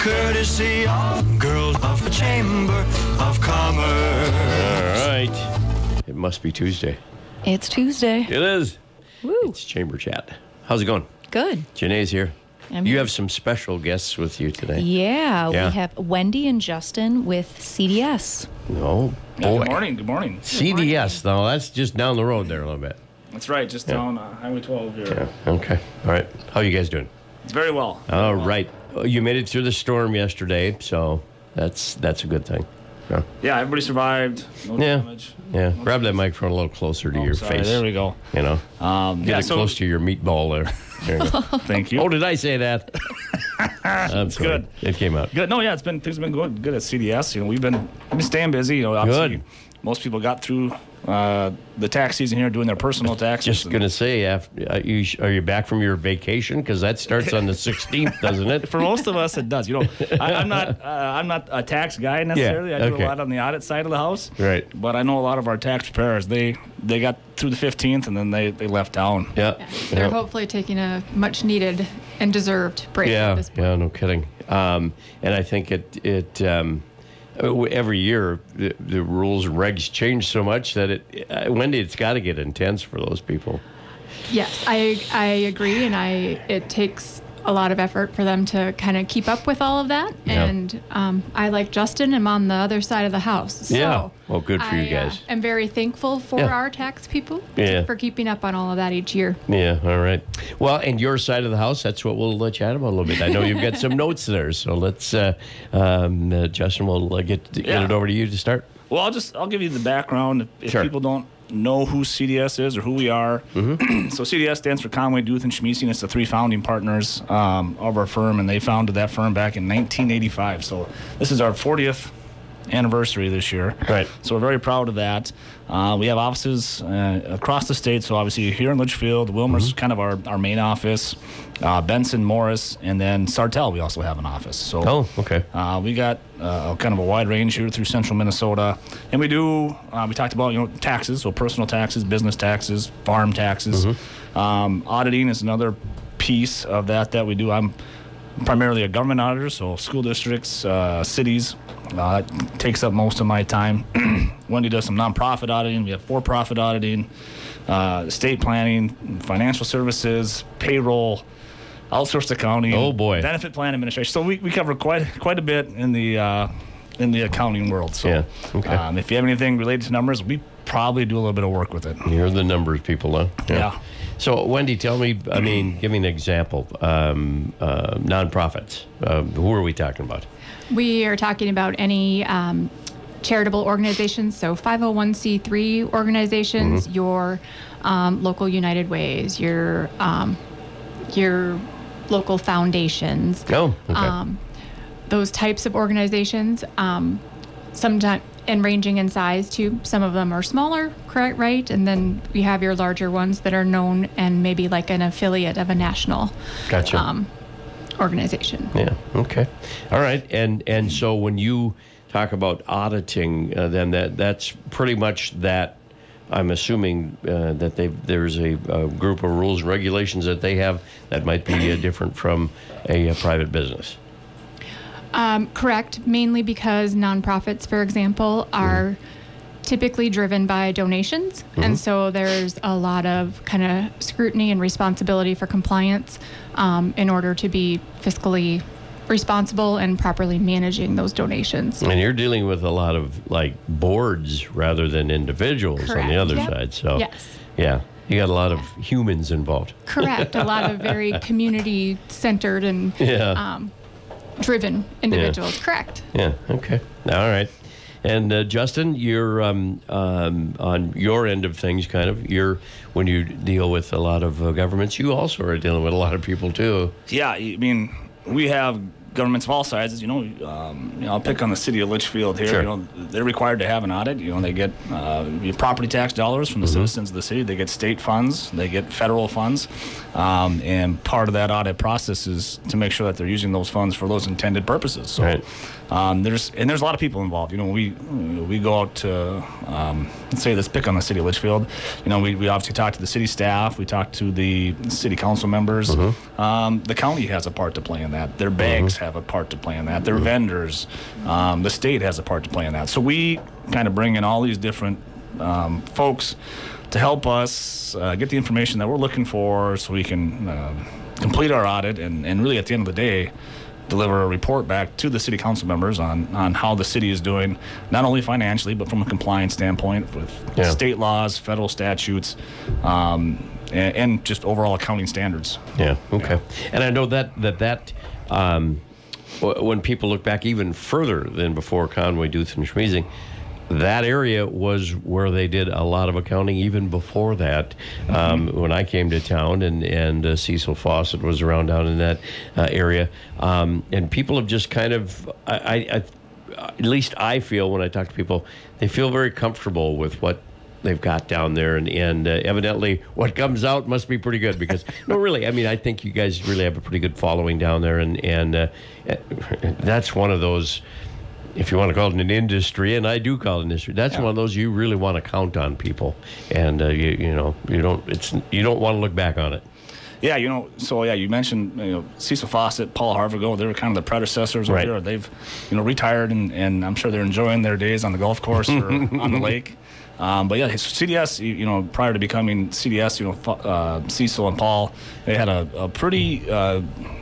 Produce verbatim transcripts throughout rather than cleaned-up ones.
courtesy of girls of the Chamber of Commerce. All right. It must be Tuesday. It's Tuesday. It is. Woo. It's Chamber Chat. How's it going? Good. Janae's here. I'm you here. have some special guests with you today. Yeah, Yeah. we have Wendy and Justin with C D S. No, Yeah, boy. good morning. Good morning. C D S, though, that's just down the road there a little bit. That's right. Just Yeah. down uh, Highway twelve here. Yeah, okay. All right. How you guys doing? Very well. All right. You made it through the storm yesterday, so that's that's a good thing. Yeah. Yeah, everybody survived. No Yeah. damage. Yeah. No Grab that damage. microphone a little closer to Oh, your sorry, face. There we go. You know, Um, get yeah, it so, close to your meatball there. There you go. Thank you. Oh, did I say that? That's good. It came out. Good. No, yeah, it's been things have been good. Good at C D S. You know, we've been we've been staying busy. You know, obviously, Good. most people got through uh, the tax season here, doing their personal taxes. Just and- gonna say, after, uh, you, sh- are you back from your vacation? Because that starts on the sixteenth, doesn't it? For most of us, it does. You know, I, I'm not uh, I'm not a tax guy necessarily. I do okay. a lot on the audit side of the house. Right. But I know a lot of our tax preparers. They they got through the fifteenth and then they, they left town. Yeah. They're yeah. hopefully taking a much needed and deserved break Yeah, at this point. yeah, no kidding. Um, and I think it it um, uh, every year the, the rules and regs change so much that it uh, Wendy, it's got to get intense for those people. Yes, I I agree, and I it takes a lot of effort for them to kind of keep up with all of that. Yeah. And um, I, like Justin, am on the other side of the house. So Yeah. Well, good for I, you guys. Uh, am very thankful for Yeah. our tax people Yeah. for keeping up on all of that each year. Yeah, all right. Well, and your side of the house, that's what we'll uh, chat about a little bit. I know you've got some notes there, so let's, uh, um, uh, Justin, we'll uh, get, get Yeah. it over to you to start. Well, I'll just I'll give you the background if, if Sure. people don't know who C D S is or who we are. Mm-hmm. So C D S stands for Conway, Duth, and Schmiesing. It's the three founding partners um, of our firm, and they founded that firm back in nineteen eighty-five. So this is our fortieth anniversary this year. Right. So we're very proud of that. Uh, we have offices uh, across the state. So obviously here in Litchfield, Wilmer's Mm-hmm. kind of our, our main office. Uh, Benson, Morris, and then Sartell, we also have an office. So Oh, okay. uh, we got uh, kind of a wide range here through central Minnesota. And we do, uh, we talked about, you know, taxes, so personal taxes, business taxes, farm taxes. Mm-hmm. Um, auditing is another piece of that that we do. I'm primarily a government auditor, so school districts, uh, cities. Uh, that takes up most of my time. Wendy does some nonprofit auditing. We have for-profit auditing, uh, estate planning, financial services, payroll, outsourced accounting. Oh, boy. Benefit plan administration. So we, we cover quite quite a bit in the uh, in the accounting world. So Yeah, okay. um, if you have anything related to numbers, we probably do a little bit of work with it. You're the numbers people, huh? Yeah. So, Wendy, tell me, I mean, give me an example. Um, uh, nonprofits. Uh, who are we talking about? We are talking about any um, charitable organizations, so five oh one c three organizations, Mm-hmm. your um, local United Ways, your um, your local foundations. Oh, okay. Um, those types of organizations, um, sometimes and ranging in size too. Some of them are smaller, correct, right? And then we have your larger ones that are known and maybe like an affiliate of a national Gotcha. um, organization. Yeah. Okay. All right. And and so when you talk about auditing, uh, then that that's pretty much that. I'm assuming uh, that they there's a, a group of rules and regulations that they have that might be uh, different from a, a private business. Um, correct, mainly because nonprofits, for example, are typically driven by donations. And so there's a lot of kind of scrutiny and responsibility for compliance um, in order to be fiscally responsible and properly managing those donations. And you're dealing with a lot of like boards rather than individuals on Correct. the other Yep. side. So Yes. yeah, you got a lot of humans involved. Correct. A lot of very community centered and Yeah. um, driven individuals. Correct. Yeah. Okay. All right. And uh, Justin, you're um, um, on your end of things, kind of. You're when you deal with a lot of uh, governments, you also are dealing with a lot of people too. Yeah, I mean, we have governments of all sizes. You know, um, you know, I'll pick on the city of Litchfield here. Sure. You know, they're required to have an audit. You know, they get uh, your property tax dollars from the citizens of the city. They get state funds. They get federal funds, um, and part of that audit process is to make sure that they're using those funds for those intended purposes. So, Right. um, there's and there's a lot of people involved. You know, we we go out to um, let's say let's pick on the city of Litchfield. You know, we, we obviously talk to the city staff. We talk to the city council members. Um, the county has a part to play in that. Their bags have have a part to play in that. Their vendors, um, the state has a part to play in that. So we kind of bring in all these different um, folks to help us uh, get the information that we're looking for, so we can uh, complete our audit and, and really at the end of the day deliver a report back to the city council members on, on how the city is doing, not only financially, but from a compliance standpoint with Yeah. state laws, federal statutes, um, and, and just overall accounting standards. Yeah. Okay. And I know that that that um, w- when people look back even further than before Conway, Duth, and Schmeezing, that area was where they did a lot of accounting even before that. Um, when I came to town, and and uh, Cecil Fawcett was around down in that uh, area, um, and people have just kind of, I, I, I, at least I feel when I talk to people, they feel very comfortable with what they've got down there, and, and uh, evidently what comes out must be pretty good, because no, really, I mean, I think you guys really have a pretty good following down there, and and uh, that's one of those, if you want to call it an industry, and I do call it an industry, that's Yeah. one of those you really want to count on people, and uh, you you know you don't it's you don't want to look back on it. Yeah, you know, so yeah, you mentioned, you know, Cecil Fawcett, Paul Harvigo, they were kind of the predecessors Right. over there. They've, you know, retired, and, and I'm sure they're enjoying their days on the golf course or on the lake. Um, but yeah, C D S, you, you know, prior to becoming C D S, you know, uh, Cecil and Paul, they had a, a pretty uh,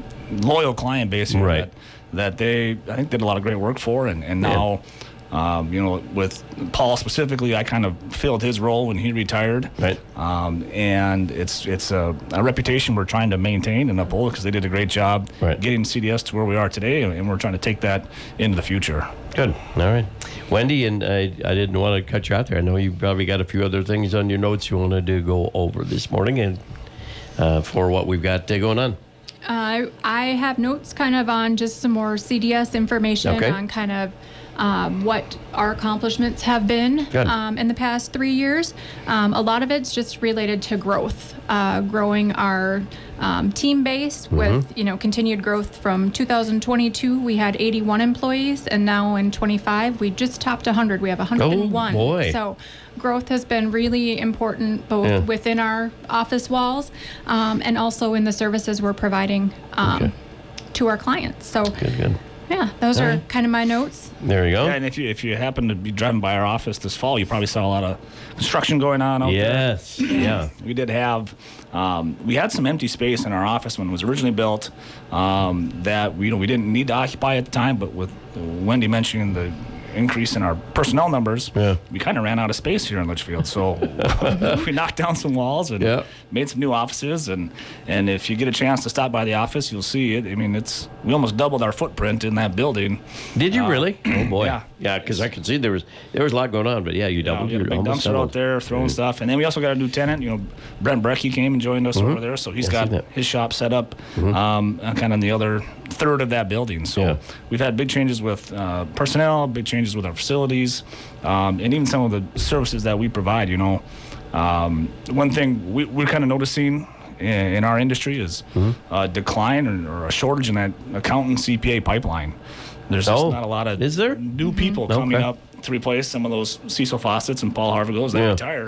loyal client base here Right. that, that they, I think, did a lot of great work for, and, and now, um, you know, with Paul specifically, I kind of filled his role when he retired. Right. Um, and it's it's a, a reputation we're trying to maintain and uphold, because they did a great job Right. getting C D S to where we are today, and we're trying to take that into the future. Good. All right. Wendy, and I, I didn't want to cut you out there. I know you probably got a few other things on your notes you wanted to go over this morning, and uh, for what we've got uh, going on. Uh, I have notes kind of on just some more C D S information Okay. on kind of um, what our accomplishments have been Good. um, in the past three years. Um, a lot of it's just related to growth, uh, growing our um, team base Mm-hmm. with, you know, continued growth. From two thousand twenty-two, we had eighty-one employees, and now in twenty-five, we just topped one hundred. We have one hundred one. Oh, boy. So growth has been really important, both Yeah. within our office walls um, and also in the services we're providing um, Okay. to our clients. So, Good, good. yeah, those All are right. kind of my notes. There you go. Yeah, and if you if you happen to be driving by our office this fall, you probably saw a lot of construction going on out there. Yes. Yeah. We did have, um, we had some empty space in our office when it was originally built um, that we, you know, we didn't need to occupy at the time, but with Wendy mentioning the increase in our personnel numbers, Yeah. we kind of ran out of space here in Litchfield. So we knocked down some walls and Yeah. made some new offices. And, and if you get a chance to stop by the office, you'll see it. I mean, it's we almost doubled our footprint in that building. Did you Uh, really? Oh boy. yeah. Yeah, because I could see there was there was a lot going on, but yeah, you Yeah, doubled. we had a you big almost dumpster doubled. out there throwing stuff, and then we also got a new tenant. You know, Brent Brecky came and joined us over there, so he's Mm-hmm. I got see that. his shop set up, um, kind of in the other third of that building. So Yeah. we've had big changes with uh, personnel, big changes with our facilities, um, and even some of the services that we provide. You know, um, one thing we, we're kind of noticing in, in our industry is Mm-hmm. a decline or, or a shortage in that accountant C P A pipeline. There's just Oh, not a lot of is there? new people Okay. coming up to replace some of those Cecil Fawcett's and Paul Harvigos that Yeah. retire.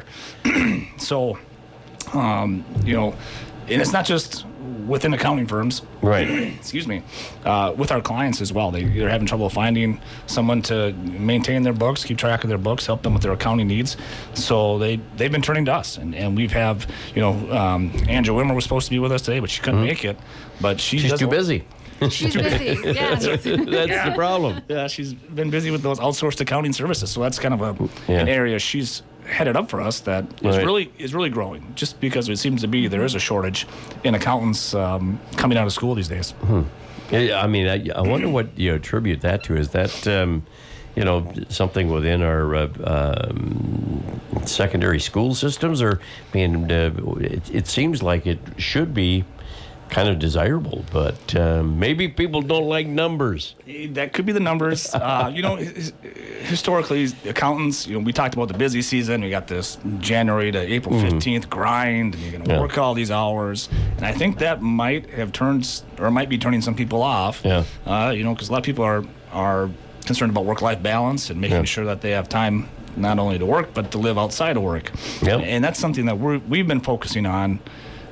So, um, you know, and it's not just within accounting firms, Right. excuse me, uh, with our clients as well. They, they're having trouble finding someone to maintain their books, keep track of their books, help them with their accounting needs. So they, they've been turning to us. And, and we've have, you know, um, Andrea Wimmer was supposed to be with us today, but she couldn't make it. But she She's does too a- busy. She's busy. Yes. That's the problem. Yeah, she's been busy with those outsourced accounting services, so that's kind of a Yeah. an area she's headed up for us that is Right. really is really growing. Just because it seems to be there is a shortage in accountants um, coming out of school these days. Yeah, I mean, I, I wonder what you attribute that to. Is that, um, you know, something within our uh, um, secondary school systems? Or, I mean, uh, it, it seems like it should be kind of desirable, but um, maybe people don't like numbers. That could be the numbers. Uh, you know, his, historically, accountants, you know, we talked about the busy season. We got this January to April fifteenth grind, and you're going to Yeah. work all these hours. And I think that might have turned, or might be turning some people off. Yeah. Uh, you know, because a lot of people are, are concerned about work-life balance and making Yeah. sure that they have time not only to work, but to live outside of work. Yep. And that's something that we're, we've been focusing on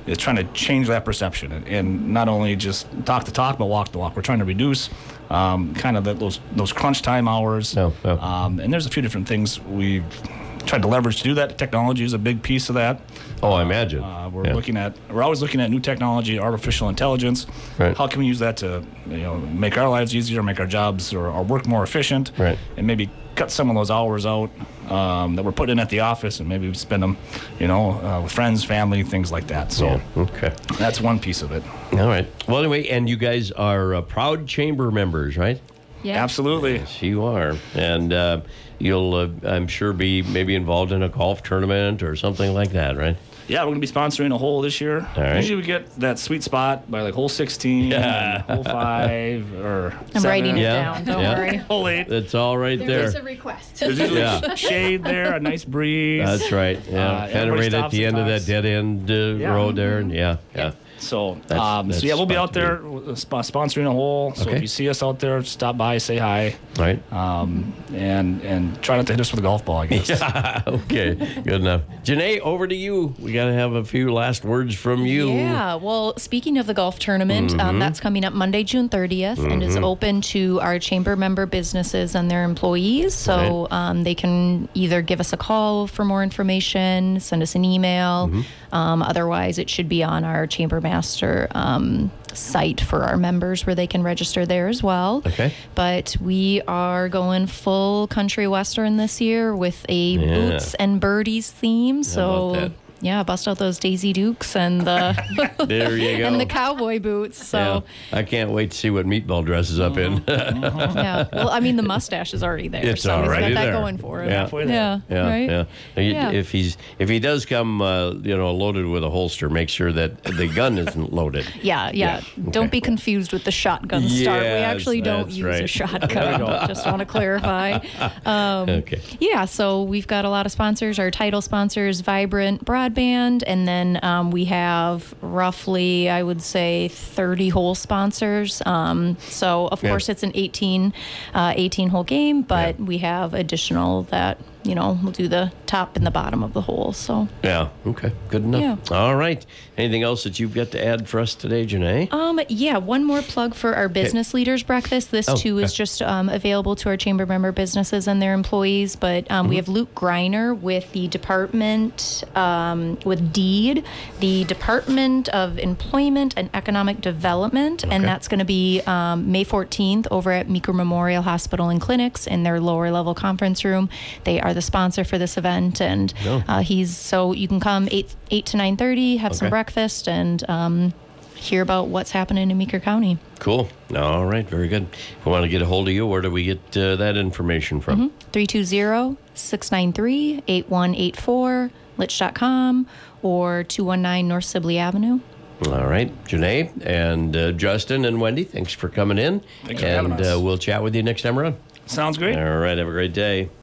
is trying to change that perception and, and not only just talk the talk, but walk the walk. We're trying to reduce um, kind of the, those those crunch time hours. No, no. Um, and there's a few different things we've tried to leverage to do that. Technology is a big piece of that. Oh, I imagine. Uh, we're Yeah. looking at we're always looking at new technology, artificial intelligence. Right. How can we use that to you know make our lives easier, make our jobs or our work more efficient, Right. and maybe cut some of those hours out um, that we're putting in at the office, and maybe we spend them, you know, uh, with friends, family, things like that. So Yeah. Okay. that's one piece of it. All right. Well, anyway, and you guys are uh, proud chamber members, right? Yeah. Absolutely. Yes, you are, and uh, you'll, uh, I'm sure, be maybe involved in a golf tournament or something like that, right? Yeah, we're going to be sponsoring a hole this year. All right. Usually we get that sweet spot by like hole sixteen, Yeah. and hole five, or I'm seven. writing it Yeah. down. Don't Yeah. worry. Hole eight. It's all right there. There's a request. There's usually Yeah. shade there, a nice breeze. That's right. Yeah, Uh, kind of everybody right at stops the and end of that talks. dead end uh, Yeah. road there, and yeah, yeah. So, That's- um, that's so yeah, we'll be spot out to be. there uh, sp- sponsoring a hole. So Okay. if you see us out there, stop by, say hi, Right. um, and and try not to hit us with a golf ball, I guess. Okay, good enough. Janae, over to you. We got to have a few last words from you. Yeah. Well, speaking of the golf tournament, um, that's coming up Monday, June thirtieth, and is open to our chamber member businesses and their employees. So um, they can either give us a call for more information, send us an email. Um, otherwise, it should be on our Chamber Master um, site for our members where they can register there as well. Okay. But we are going full country western this year with a Yeah. boots and birdies theme. about So that? yeah, bust out those Daisy Dukes and the There you go. and the cowboy boots. So Yeah. I can't wait to see what Meatball dresses up in. yeah, well, I mean the mustache is already there, It's so he's already got that there. going for him. Yeah. Halfway there. Yeah, Yeah, right. yeah. He- Yeah. If he's if he does come, uh, you know, loaded with a holster, make sure that the gun isn't loaded. Yeah, yeah. Yeah, Don't okay. be confused with the shotgun start. We Yes, actually don't that's use right. a shotgun. Just want to clarify. Um, Okay. Yeah, so we've got a lot of sponsors. Our title sponsors, Vibrant Broadband, and then um, we have roughly, I would say, thirty hole sponsors. Um, so of Yeah. course it's an eighteen, uh, eighteen hole game, but Yeah. we have additional that you know will do the top and the bottom of the hole. So. Yeah. Okay. Good enough. Yeah. All right. Anything else that you've got to add for us today, Janae? Um, yeah, one more plug for our business leaders breakfast. This Oh, too is okay. just um, available to our chamber member businesses and their employees. But um, Mm-hmm. we have Luke Greiner with the department um, with DEED, the Department of Employment and Economic Development, Okay. and that's going to be um, May fourteenth over at Meeker Memorial Hospital and Clinics in their lower level conference room. They are the sponsor for this event, and Oh. uh, he's so you can come eight eight to nine thirty, have some Okay. breakfast, and um, hear about what's happening in Meeker County. Cool. All right. Very good. If we want to get a hold of you, where do we get uh, that information from? three two zero, six nine three, eight one eight four, lich dot com, or two one nine North Sibley Avenue. All right. Janae and uh, Justin and Wendy, thanks for coming in. Thanks for and having us. Uh, we'll chat with you next time around. Sounds great. All right. Have a great day.